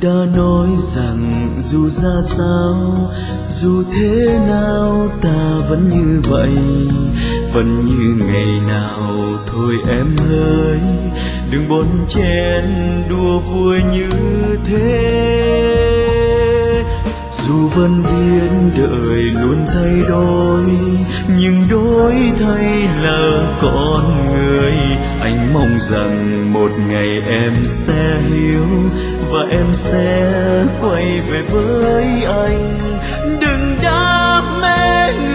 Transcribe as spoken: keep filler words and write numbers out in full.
đã nói rằng dù ra sao, dù thế nào ta vẫn như vậy, vẫn như ngày nào. Thôi em ơi, đừng bon chen đùa vui như thế. Dù vẫn biết đời luôn thay đổi, nhưng đổi thay là con người. Anh mong rằng một ngày em sẽ hiểu và em sẽ quay về với anh. Đừng đam mê